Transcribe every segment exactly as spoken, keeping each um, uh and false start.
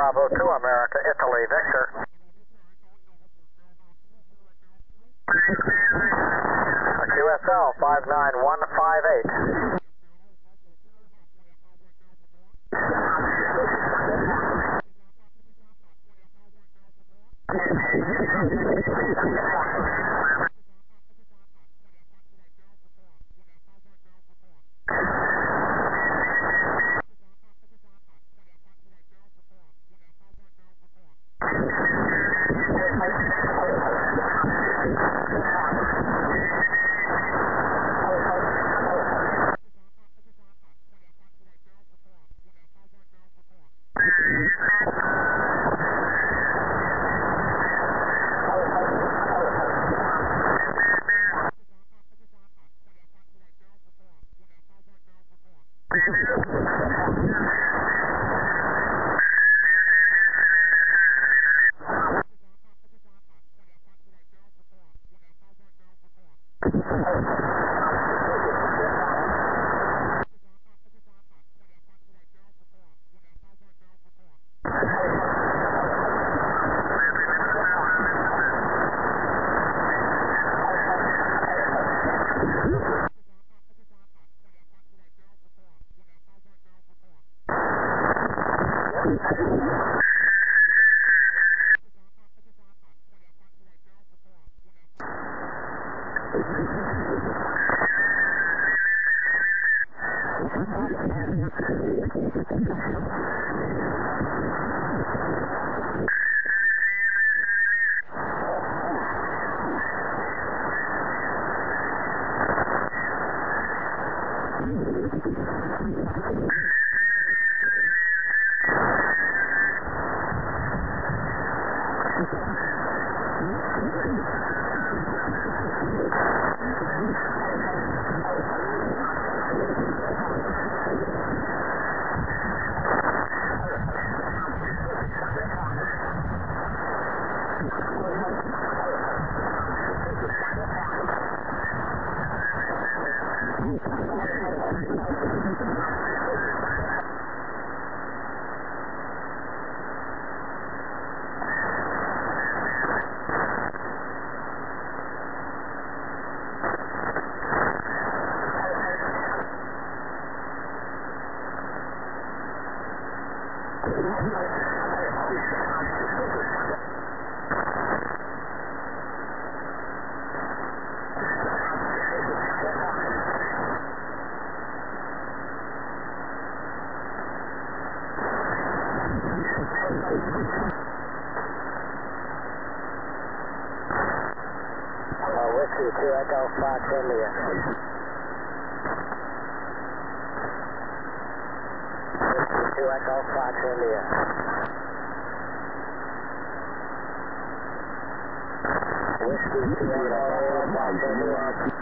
Bravo two, America, Italy, Victor. Q S L five nine one five eight. Whiskey two Echo Fox India. Whiskey two Echo Fox India. Whiskey two Echo Fox India.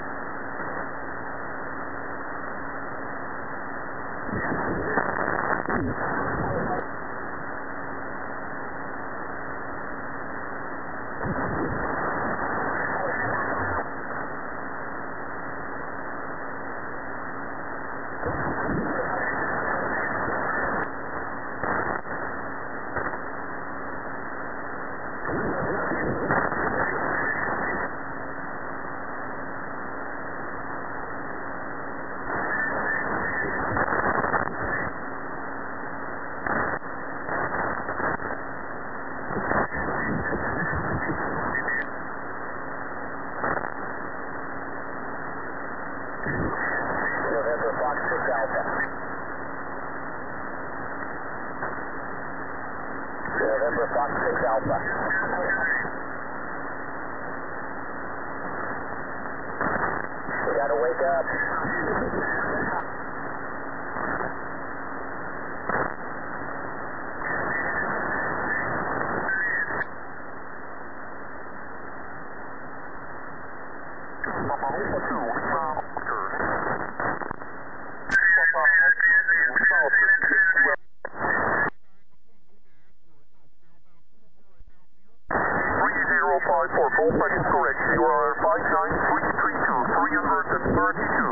November Fox six Alpha. November Fox six Alpha. We gotta wake up. five four, full phase correction. You are five nine three three two, three thirty-two.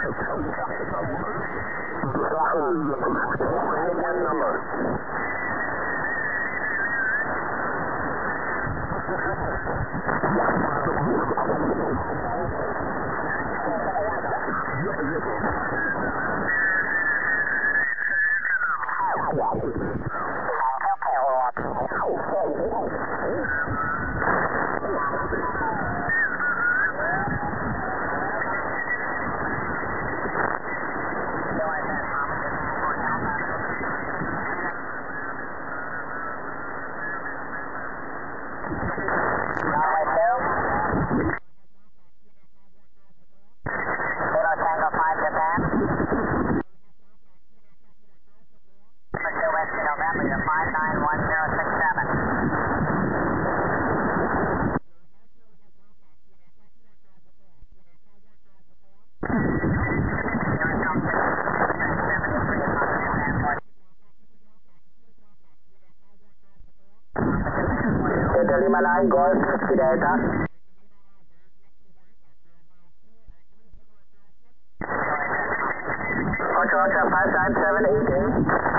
Again numbers. five nine one zero six seven. Delta lima nine Golf, Whiskey Delta. Roger, Roger, five nine seven eight eight.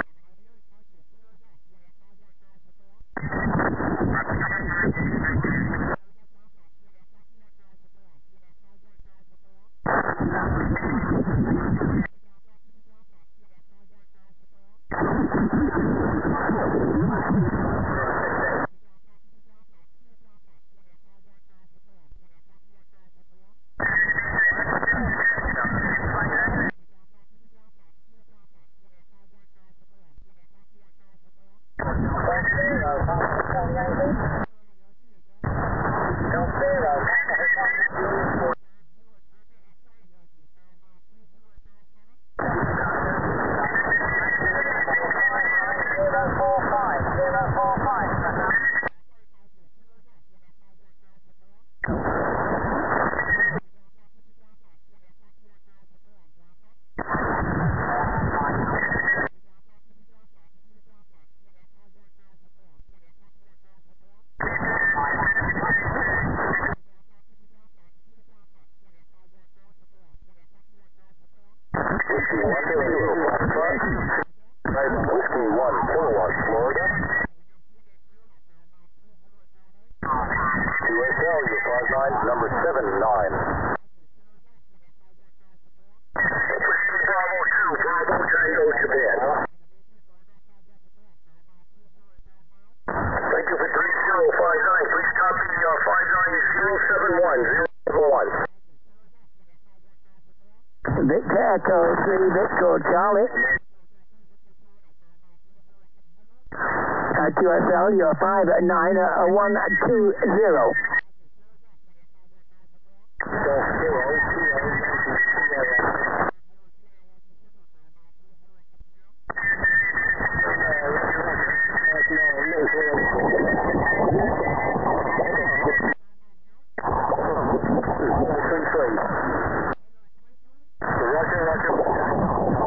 Whiskey one kilowatt, Florida. U S L, your five nine, number seven nine. Whiskey Bravo two, Bravo Tango, Japan. Thank you for three zero five nine. Please copy uh, five nine zero seven one zero seven one. Victor Echo three, Victor Charlie. Uh, Q S L, you're five nine one two zero. Roger, Roger.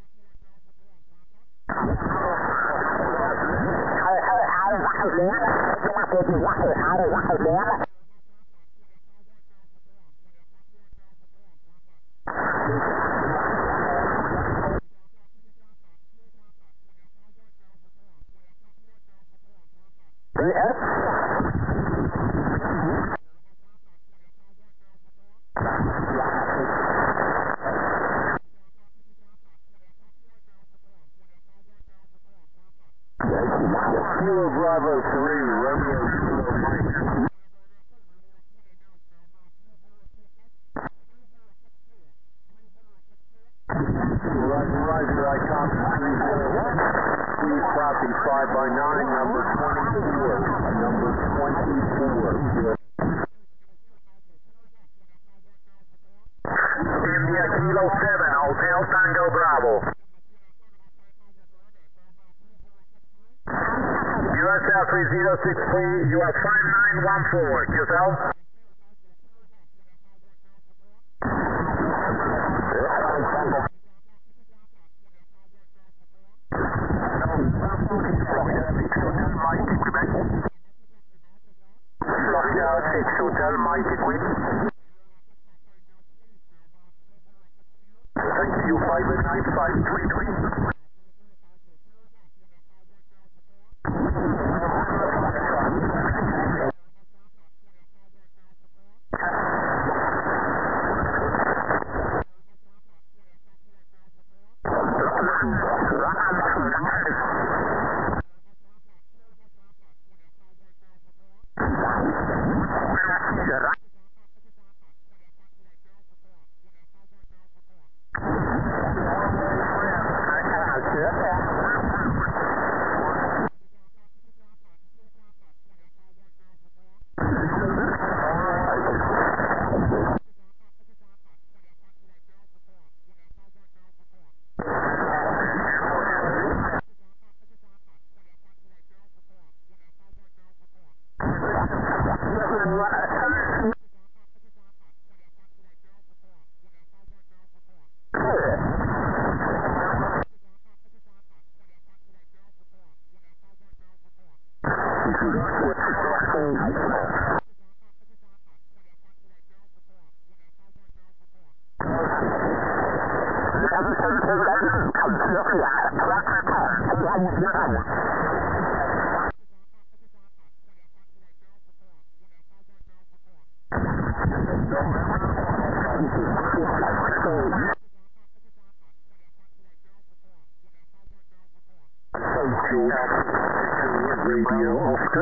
How, how, how, how, Kilo Bravo three, Romeo Kilo Mike. Roger, roger, I copy. Please copy five by nine, number twenty-four. Number twenty-four. India Kilo seven, Hotel Tango Bravo. U S L three zero six three, U S five nine one four. Yourself? Mighty Quebec. Florida six Hotel Mighty Queen. Thank you, five nine five three three. Radio Oscar.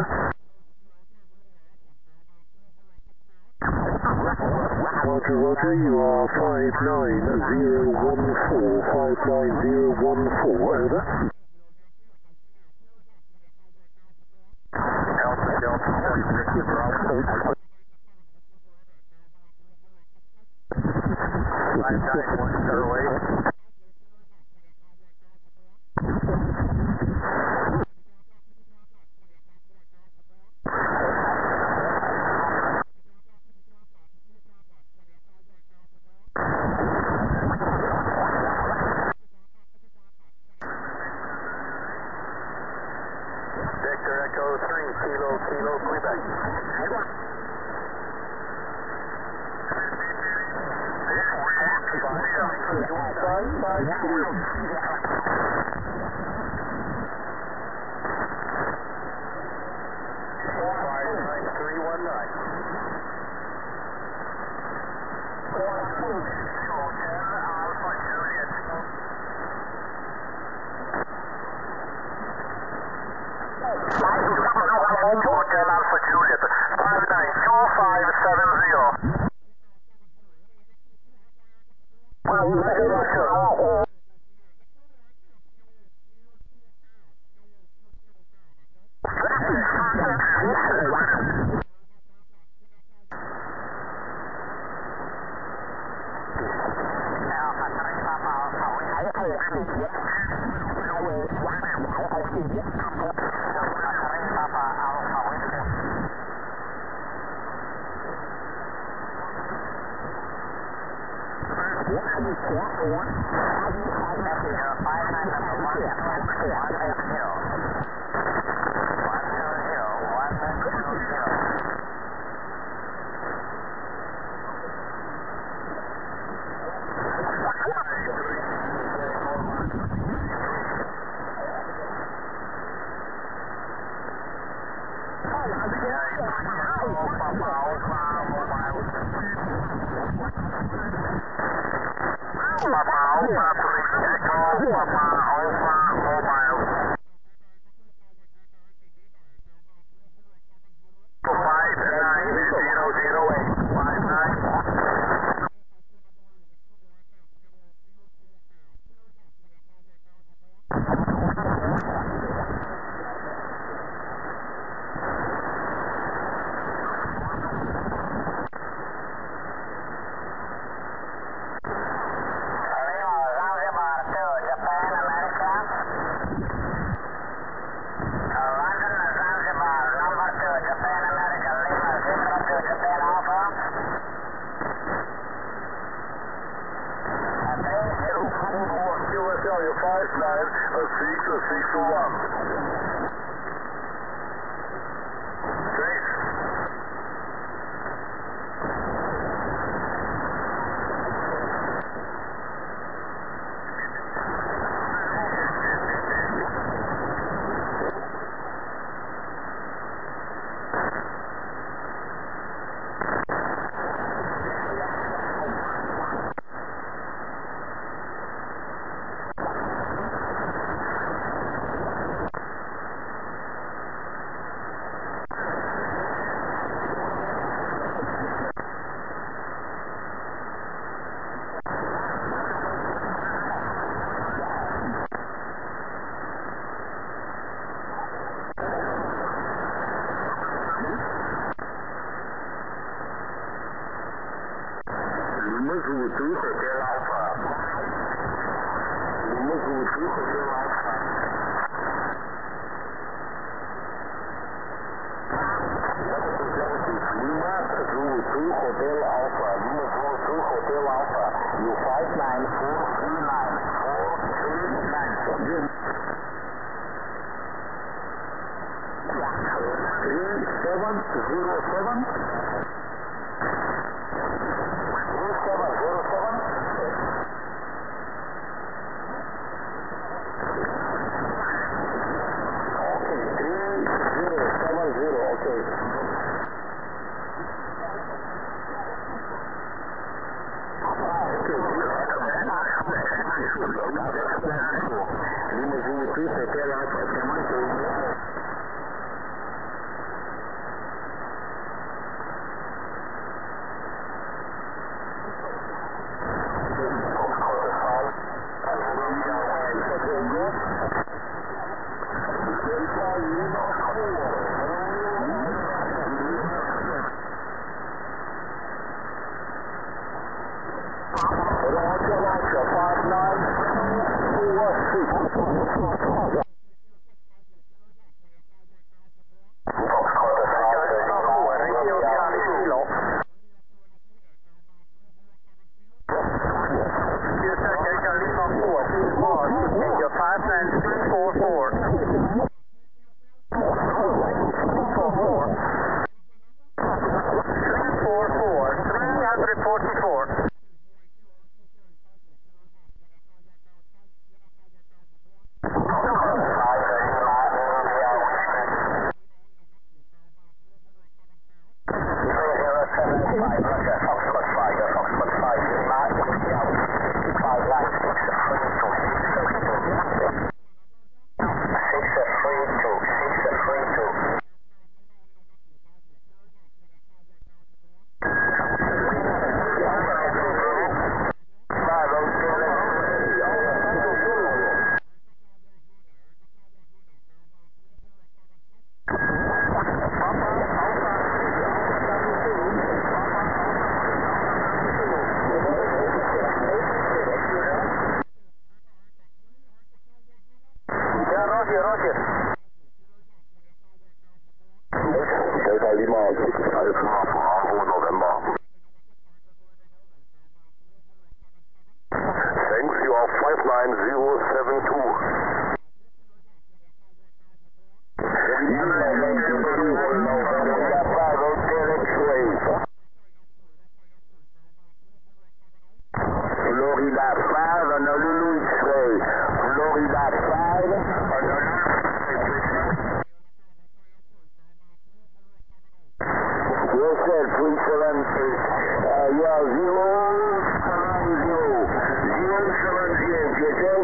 Roger, Roger, you are five nine zero one four, five nine zero one four, over. Alpha Delta seven Victor Bravo. five nine one Starway. Victor Echo three, Kilo, Kilo, Quebec. Five, five, two. Five, nine, three, one, nine. Hotel Alpha Juliet. Hotel Alpha Juliet, five nine two five seven zero. Roger, Roger. One Papa Alpha three Echo, Papa Alpha Mobile. five nine zero zero eight, five nine. five nine, a six, a six, a one. Six. Hotel Alpha. Hotel Alpha. Lima Zulu two Hotel Alpha. Lima Zulu two Hotel Alpha. You five nine four three nine four three nine. Three seven zero seven. Three seven zero seven. Okay, three zero seven zero. Okay. Lima Zulu two Hotel Alpha. Florida five, Honolulu X-ray. Florida five, Honolulu X-ray. Yes, sir, three seven eight. Uh, yeah, zero seven zero. Zero seven zero, yes, sir.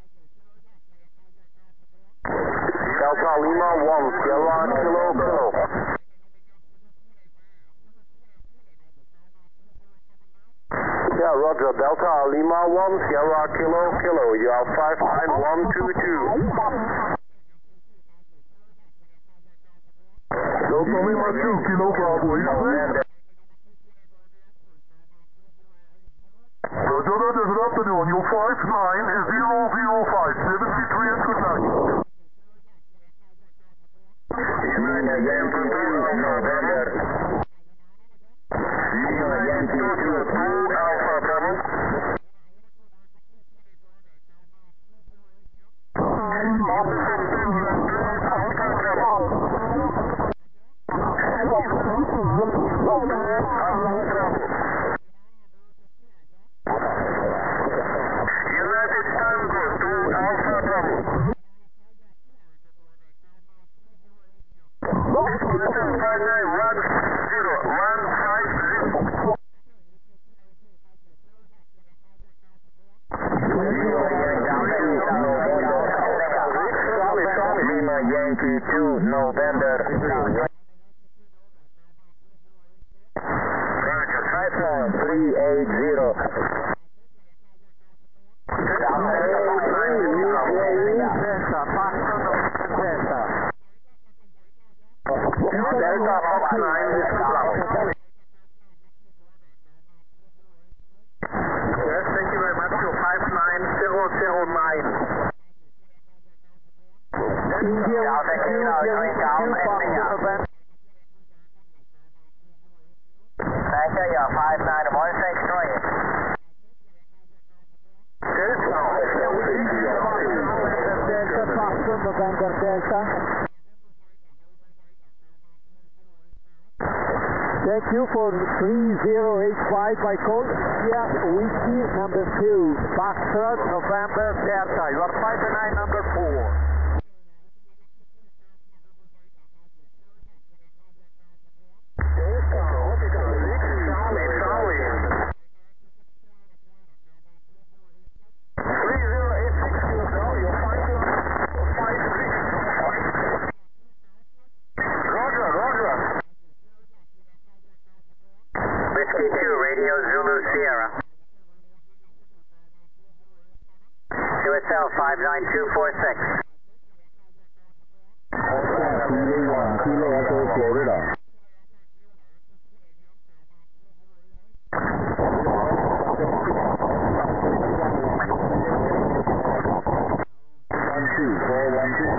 Delta Lima one, Sierra Kilo Kilo. Yeah, Roger, Delta Lima one, Sierra Kilo Kilo. You are five nine one two two. Delta Lima two, Kilo Bravo, East. Roger, that is good afternoon. You five nine zero zero five, seventy-three and good night. Lima Yankee two, November. Lima Yankee two, Alpha Bravo. United Tango to Alpha Bravo. five nine one zero one five zero. Lima Yankee two, November. Roger, five nine three eight zero. Delta Fox nine, this is Bravo. Yes, thank you very much. You five nine zero zero nine. Delta Kilo, three down, ending up. Thank you, you're five nine one six three. Delta, Foxtrot, November Delta. Thank you for three zero eight five by call. India Whiskey number two. Foxtrot, November Delta. You are five nine number four. Whiskey two, Radio Zulu Sierra. Q S L five nine two four six. Kilo Echo, Florida. One two four one two.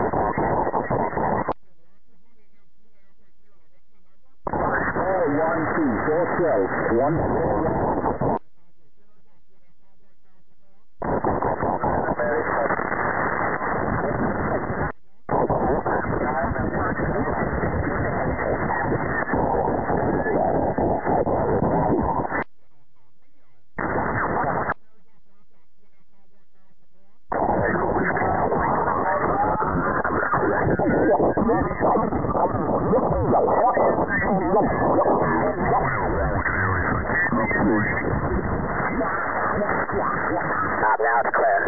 Four one two four twelve one. Stop now, it's clear.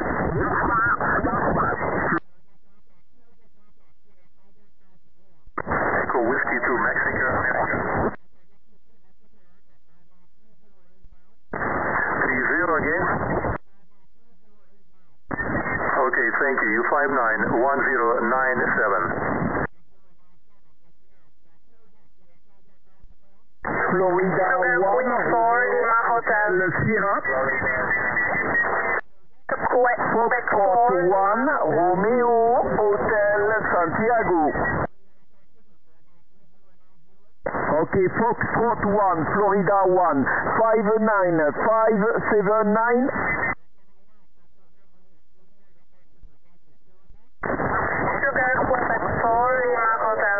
Echo Whiskey to Mexico. three zero again. Okay, thank you. You five nine one zero nine seven. Florida one four Lima Hotel Sierra. Foxtrot one Romeo Hotel Santiago. Okay, Foxtrot one Florida one five nine five seven nine. Sugar Quebec four Lima Hotel.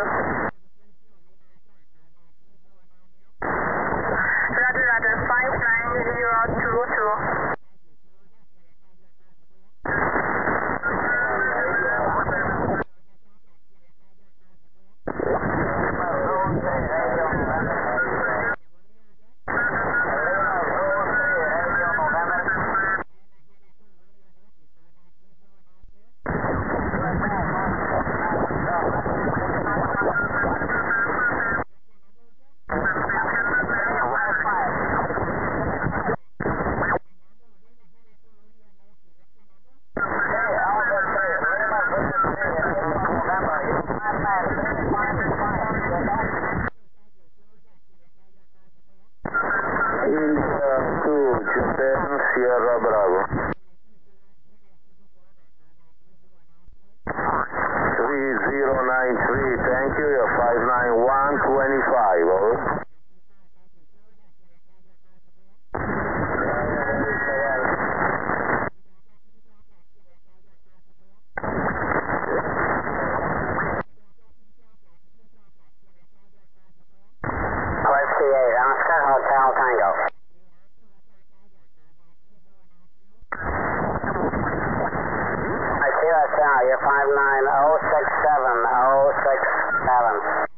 Roger, Roger, five nine zero two two. Japan Sierra Bravo. three zero nine three, thank you, you're five nine one two five, over. twenty-eight, Oscar, Hotel Tango. I see that now, you're five nine oh six seven oh six seven.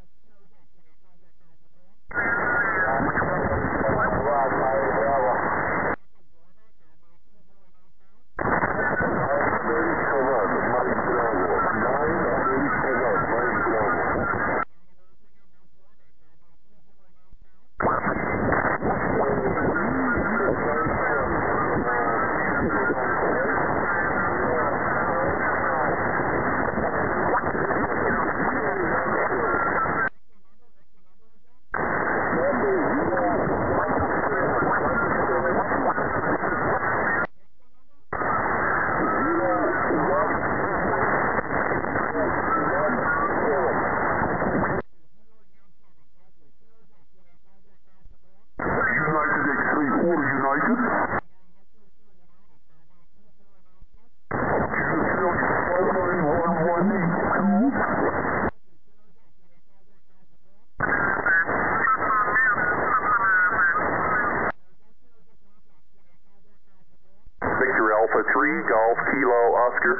Victor Alpha three, Golf Kilo Oscar.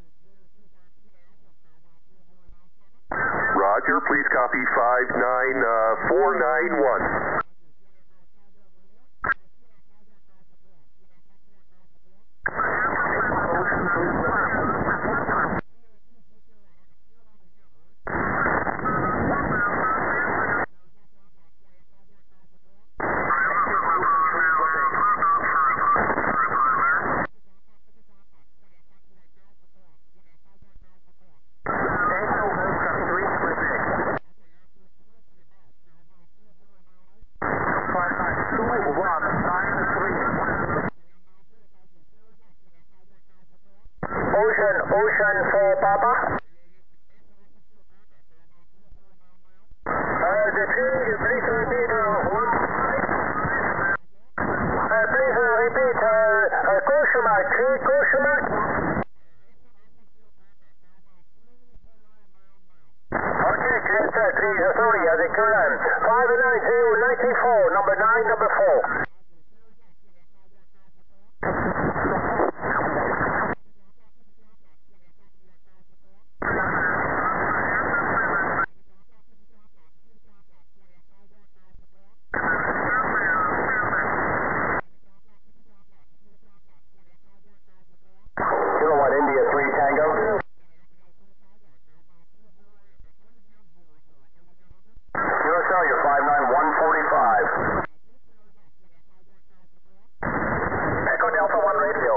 Roger, please copy five nine four nine one. Ocean, Ocean for Papa. Uh, the tree, please repeat. Uh, please repeat. Uh, uh, question mark, tree, question mark. Okay, Delta three, sorry, uh, the current. five nine zero nine four, number nine, number four. Kilowatt India three Tango. Curacao, you're five nine one four five. Echo Delta one radio.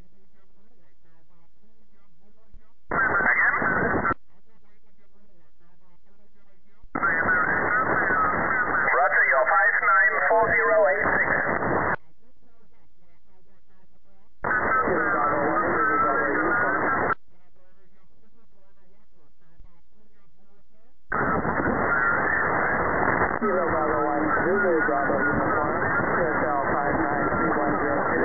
Roger, you're five nine four zero eight six. Kilo Bravo one, Zulu Bravo Uniform, Curacao five nine three one zero two.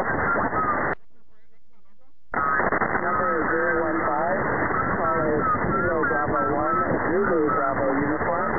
Number zero one five, caller Kilo Bravo one, Zulu Bravo Uniform.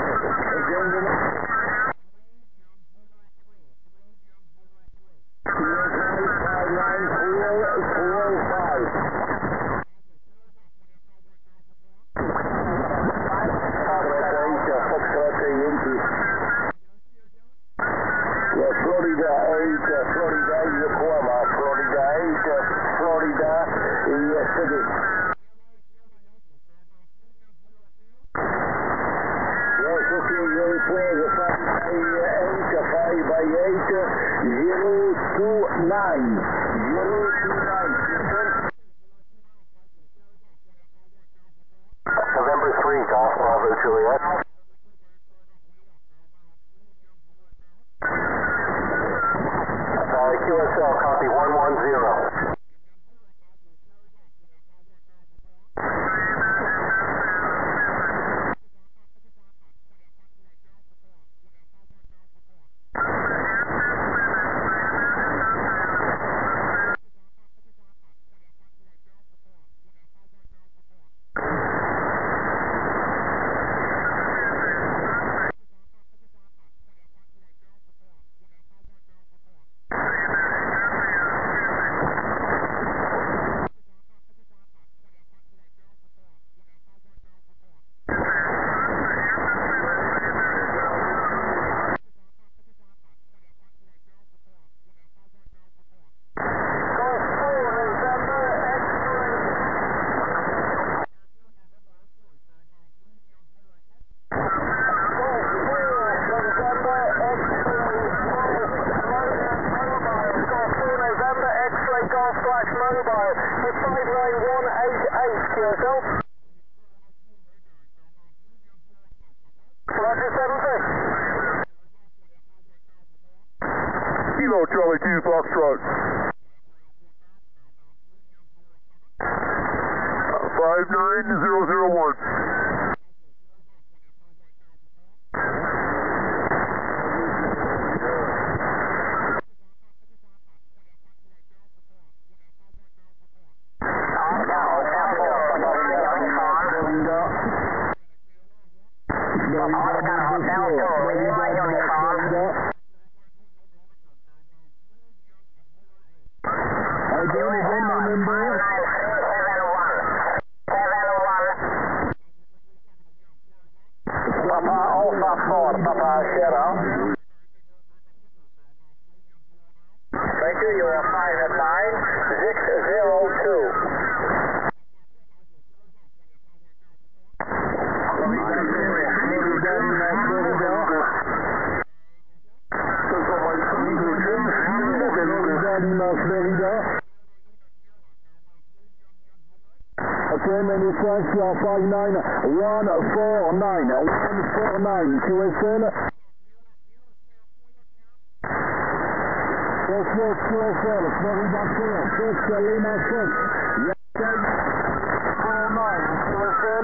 Again, Florida eight, uh, Florida Yokohama, Florida eight, uh, Florida uh, City. Yes, okay, very clear, the five by eight, uh, five by eight, uh, zero two nine, zero two nine, November three, Golf Bravo Juliet. Uh, Q S L, copy one one zero. Kilo Charlie two Foxtrot. five nine zero zero one. Papa Alpha four, Papa Sierra. Thank you, you are five at nine, six zero two. Okay, many thanks, you are five nine one four nine, one four nine, Q S L. Yes, yes, Q S L, Florida four, six, Lima six, yes, four nine, Q S L.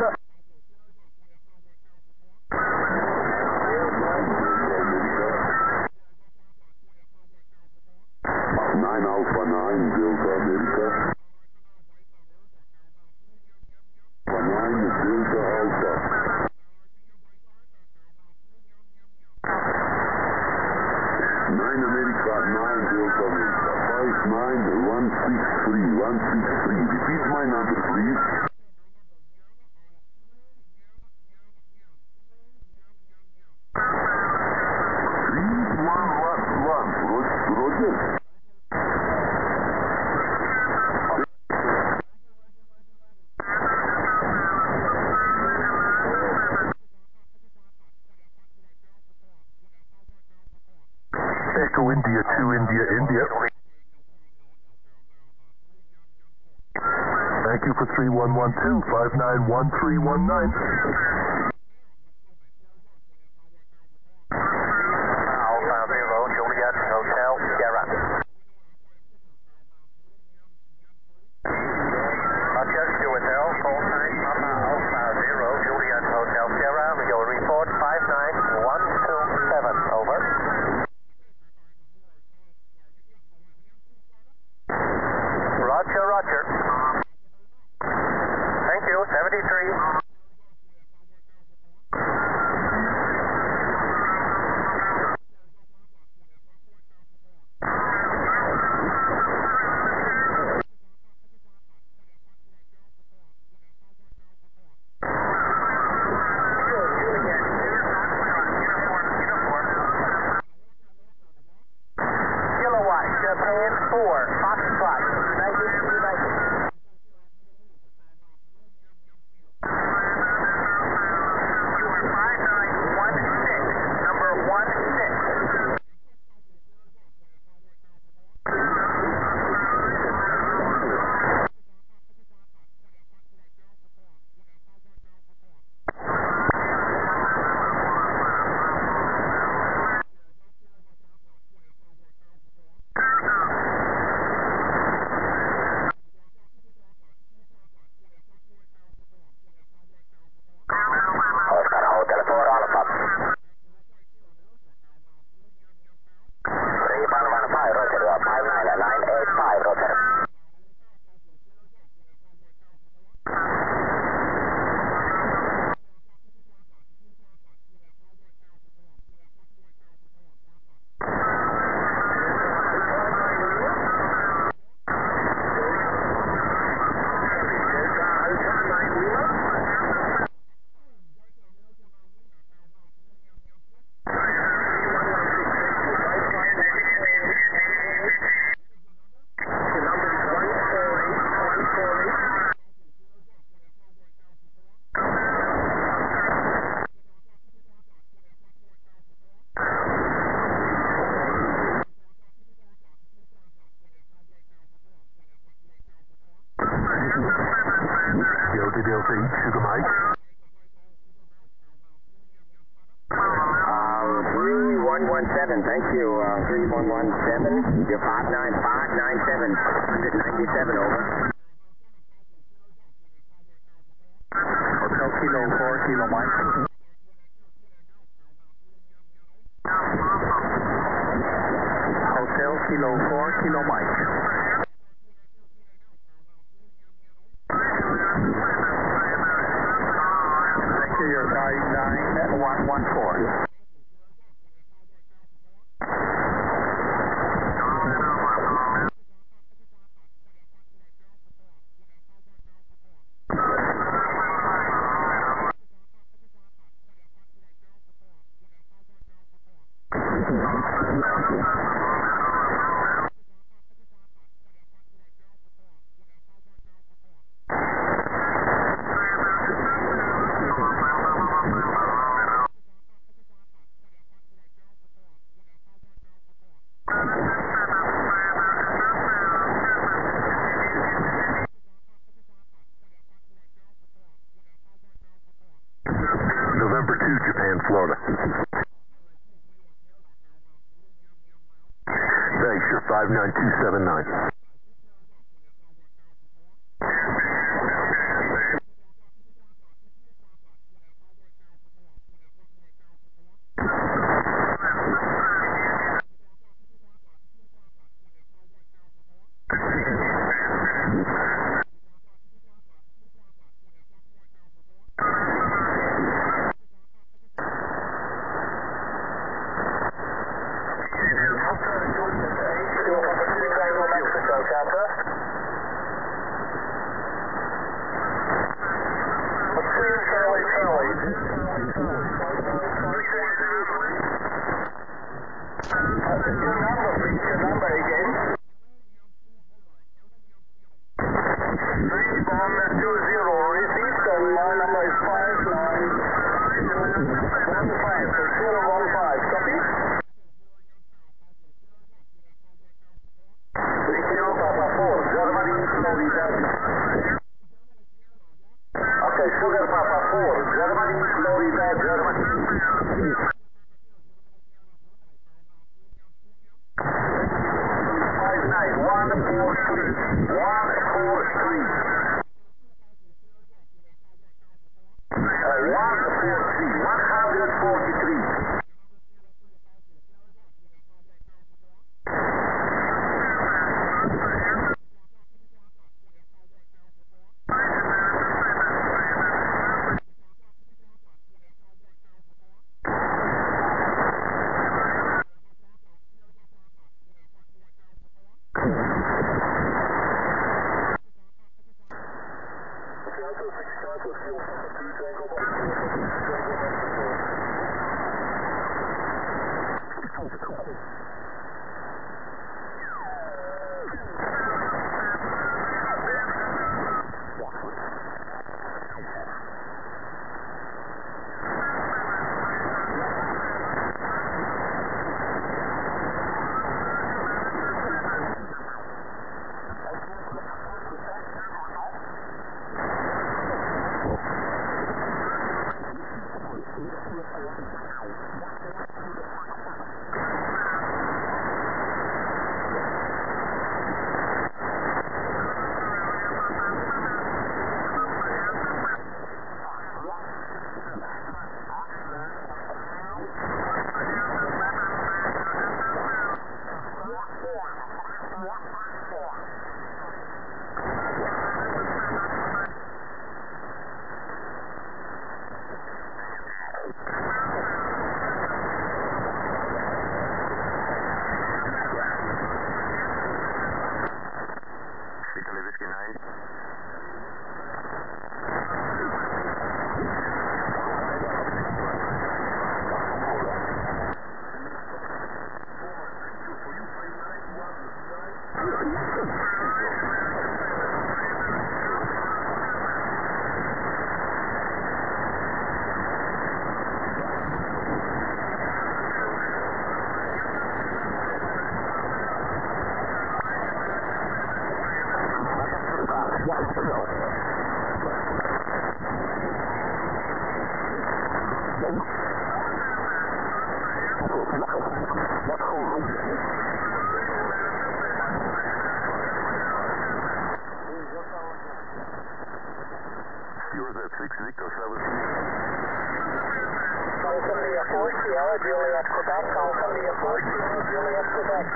nine Alpha nine, Delta Delta. nine Delta Alpha. nine America, nine Delta Delta. five nine one six three, one six three. Repeat my number, please. three one one one. Roger. Echo India two India India. Thank you for three one one two, five nine one three one nine. Alpha Zero, Juliet Hotel Sierra. Roger, Q S L, call sign Papa Alpha Zero, Juliet Hotel Sierra. Your report five nine one two seven, over. Roger, Roger. Thank you, seventy-three. Foxtrot, United, United. You are five nine one six, number one six. Delta Delta eight, Sugar Mike. Uh, three one one seven, thank you. Uh, three one one seven, you're five nine five nine seven, one ninety-seven, over. Hotel Kilo four, Kilo Mike. Hotel Kilo four, Kilo Mike. Thank you, you're five nine one one four. November two, Japan, Florida. Thanks, you're five nine two seven nine. Okay, Sugar Papa four, Germany, Florida, Germany. five nine one four three, one four three. Uh, one four three, one forty-three. Wat goed. Sierra Z six, Victor seven. Alpha Mia four Sierra, Juliet, Quebec. Alpha Mia four Sierra, Juliet, Quebec.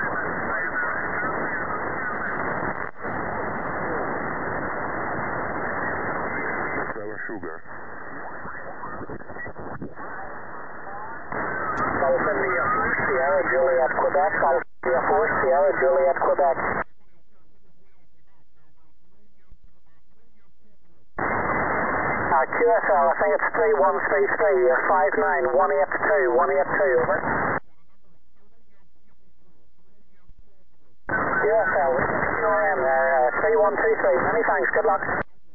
Seven Sugar. Alpha Mia four Sierra, Juliet, Quebec. Alpha Mia four Sierra, Juliet, Quebec. Uh, Q S L, I think it's three one space three, uh, five nine, one eight two, one eight two, over. Q S L, Q R M there, uh, three one two three, many thanks, good luck.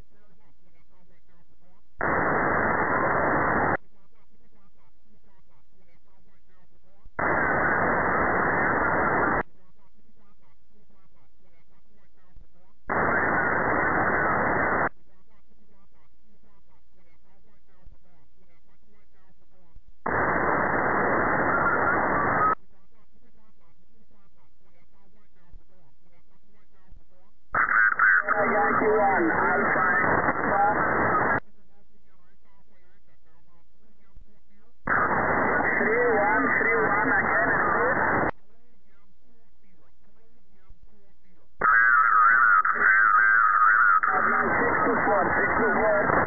Yankee one, Alpha, three one, three one again, six two four, six two four.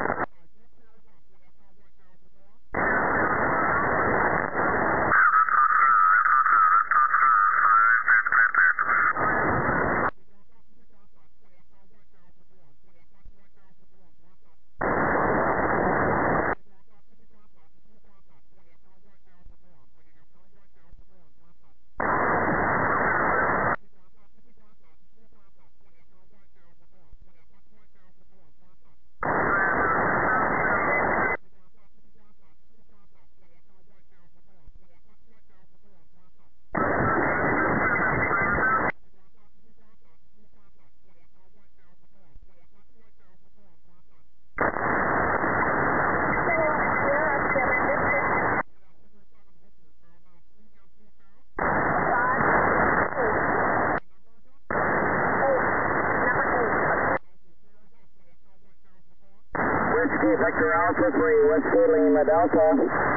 Whiskey Victor Alpha three, Whiskey Lima Delta.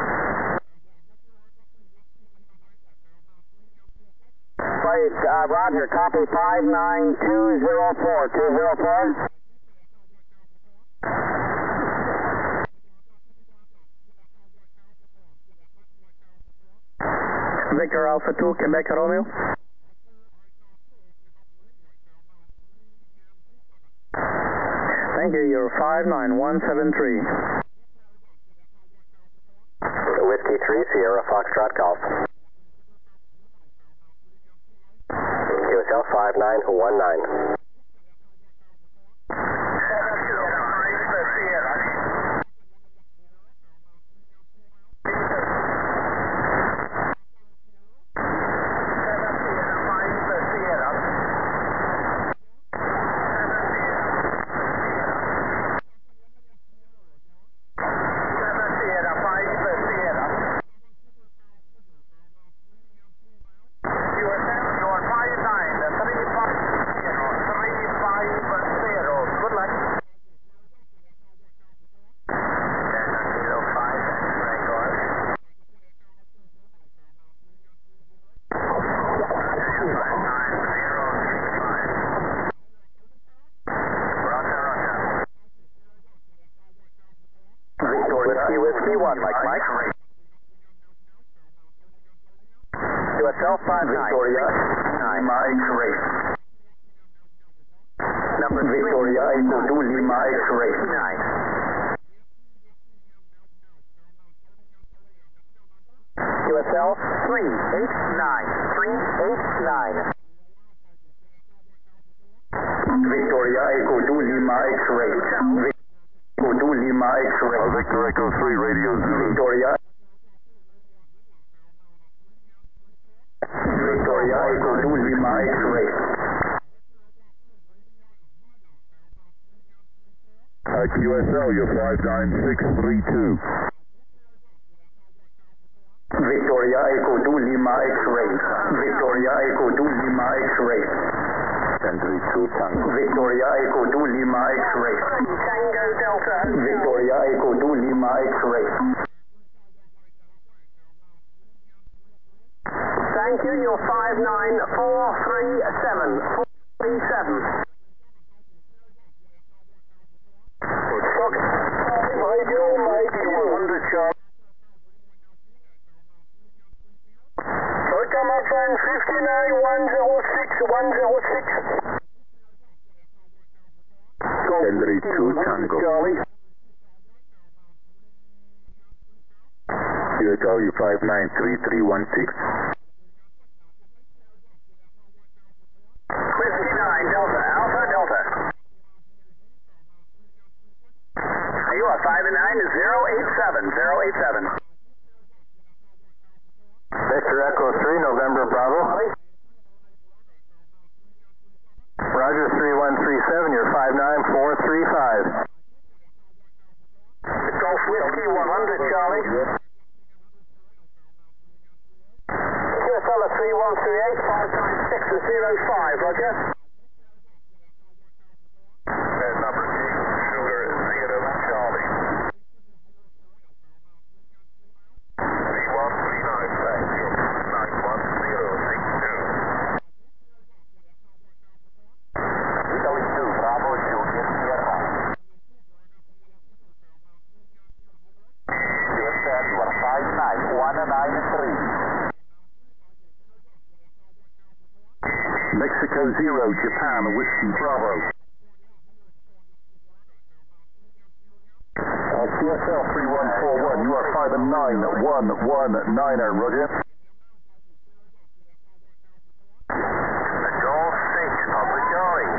Place, uh, Roger, copy five nine two zero four, two zero four. Victor Alpha two, Quebec Romeo. Thank you, you're five nine one seven three. Whiskey three, Sierra Foxtrot Golf. Q S L five nine one nine. Whiskey, Whiskey one, Mike, Mike. Q S L five nine. Victoria, Lima X-ray. Number Victoria, Echo two, Lima X-ray. nine. Q S L three eight nine, three eight nine. Victoria, Echo two, Lima X-ray. Echo two, Lima X-ray. Uh, Victor Echo three, radio Zulu. Victoria. Victoria, Echo two, Lima X-ray. Uh, Q S L, you're five nine six three two. Victoria, Echo two, Lima Lima X-ray. Victoria Echo two Lima X-ray. ten three two Tango. Victoria Echo two Lima X-ray. Tango Delta. Victoria Echo two Lima X-ray. Thank you, you're five nine four three seven. four three seven. Fox five, Radio Mike one hundred Charlie. Come up on fifty-nine one oh six one oh six. ten three two Tango. Charlie. U S L U five nine three three one six. fifty-nine Delta, Alpha Delta. You are five nine zero eight seven zero eight seven. Victor Echo three, November Bravo. Roger three one three seven, you're five nine four three five. Golf Whiskey one hundred Charlie. Q S L three one three eight five nine six zero five, Roger. And number eight, Sugar Zero Charlie. three one three nine, thank you. nine one zero six two. Italy two, Bravo Juliet Sierra. U S L, you are five nine one nine three. Mexico zero, Japan Whiskey Bravo. Uh, Q S L three one four one, you are five nine one one nine, Roger. Golf six, Papa Charlie.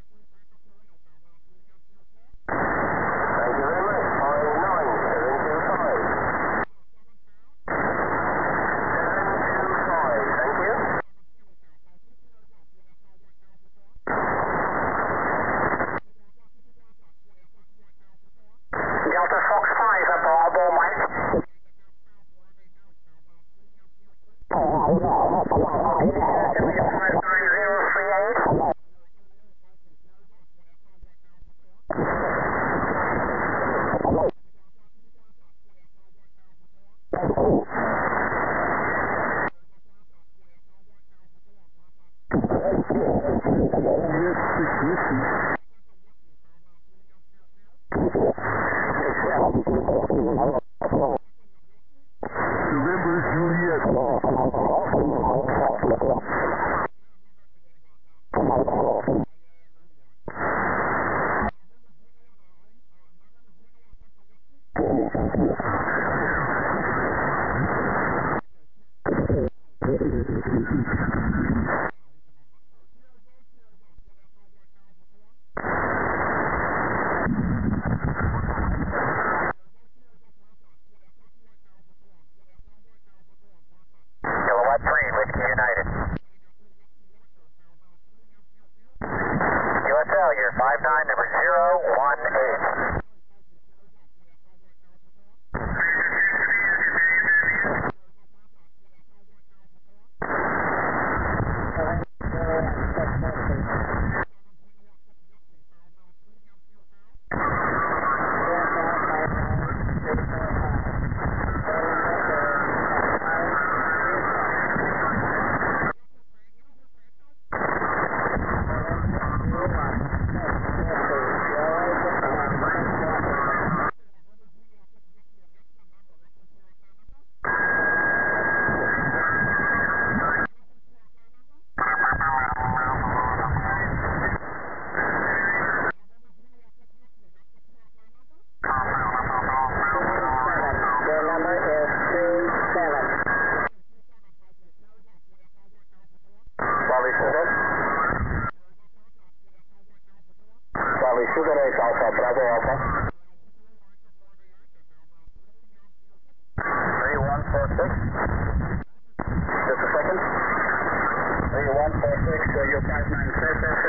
Thank you very much. five nine seven two five. seven two five, thank you. Delta Fox five, Bravo Mike. W five nine zero three eight. November Juliet. Kilowatt three, Whiskey United. U S L, you're five nine, number zero one eight. Sugar eight Alpha, Bravo Alpha. three one four six. Just a second. three one four six, uh, you're five nine four four.